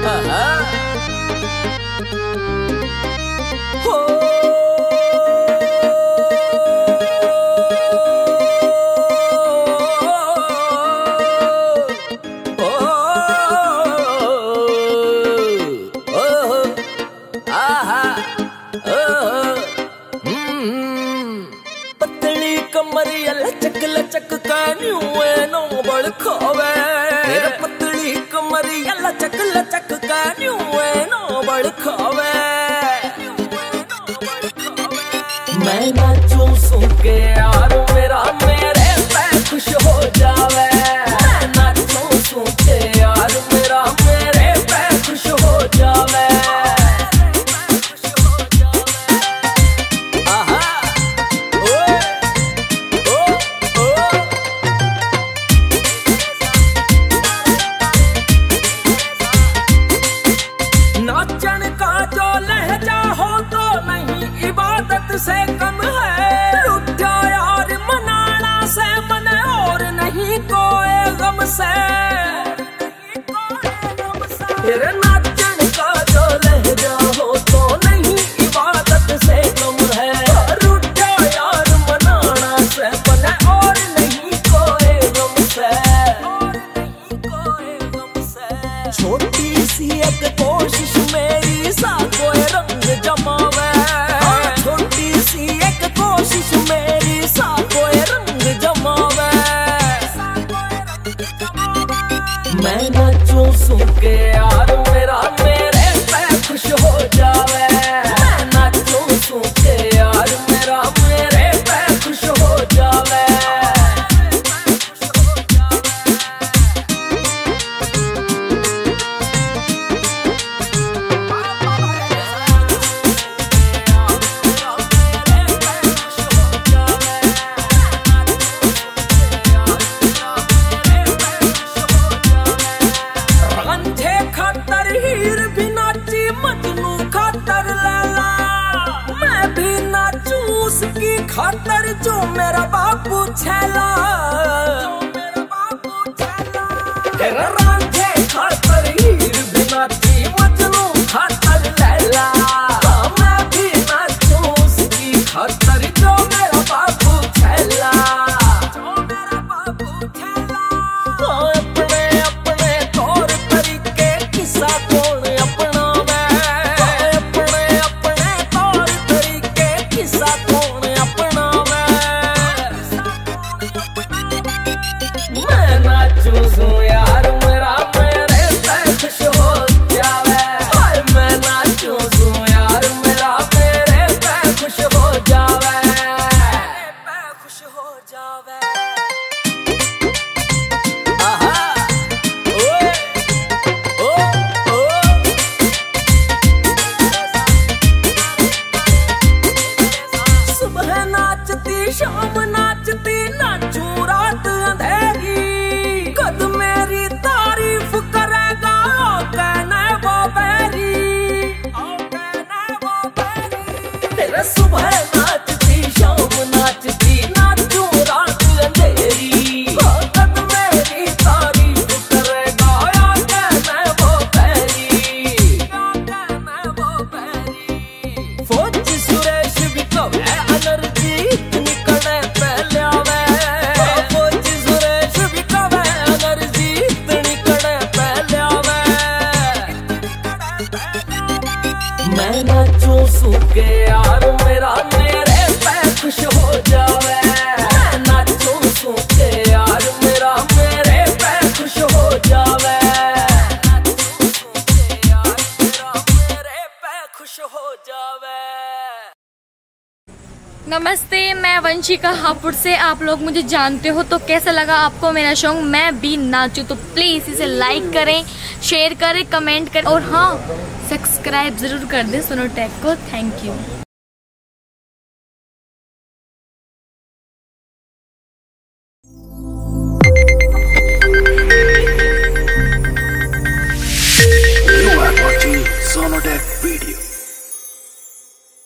पतली कमरिया लचक लचक कान्यू नो बड़ खावे। पतली कमरिया लचक लचक कान्यू नो बड़ खावे। मैं नाचूं सुन के यार मेरा मेरे पे खुश हो जावे। मैं नाचूं सुन के यार मेरा मेरे पे खुश हो जावे। नाचन का जो लहजा हो तो नहीं इबादत से कम है। लुटा यार मनाना से मन और नहीं कोई गम से। नाचन का जो लहजा हो तो नहीं इबादत से कम है। लुटा यार मनाना से मन और नहीं कोई गम से। छोटी सी एक कोशिश मेरी सा कोई रंग जमावे। छोटी सी एक कोशिश मेरी सा कोई रंग जमावे। मैं नाचूं सुन के यार मेरा मेरे पे खुश हो जावे। मैं नाचूं सुन के यार मेरा मेरे पे खुश हो जावे। हीर भी नाची मजनू खातर लैला। मैं भी नाचूं उसकी खातर जो मेरा बापू छैला। तेरा रांझे खातर हीर भी नाची मजनू खातर लैला। मैं भी नाचूं उसकी खातर जो मेरा बापू छैला। अपने अपने तौर तरीके किस्सा कौन अपनावे। अपने अपने तौर तरीके किस्सा कौन अपनावे। मैं नाचूं सो यार मेरा मेरे पे खुश हो जावे। मैं नाचूं सो यार मेरा मेरे पे खुश हो जावे। खुश हो जावे। सुबह नाचती शाम नाचती नाचूं रात अंधेरी। कद मेरी तारीफ करेगा कहना वो बैरी। तेरे सुबह नाचती शाम नाचती नाचूं रात अंधेरी। कद मेरी तारीफ करेगा कहना वो बैरी। फौजी सुरेश भी कवे एनर्जी इतनी कड़े पहले आवे। फौजी सुरेश भी कवे एनर्जी इतनी कड़े पहले आवे। मैं नाचूं सुन के यार मेरा मेरे पे खुश हो जावे। मैं नाचूं सुन के यार मेरा मेरे पे खुश हो जावे। खुश हो जावे। नमस्ते, मैं वंशिका हापुड़ से। आप लोग मुझे जानते हो तो कैसा लगा आपको मेरा सॉन्ग मैं भी नाचूं? तो प्लीज इसे लाइक करें, शेयर करें, कमेंट करें और हाँ सब्सक्राइब जरूर कर दें सोनोटेक को। Thank you. You are watching Sonodeck Video.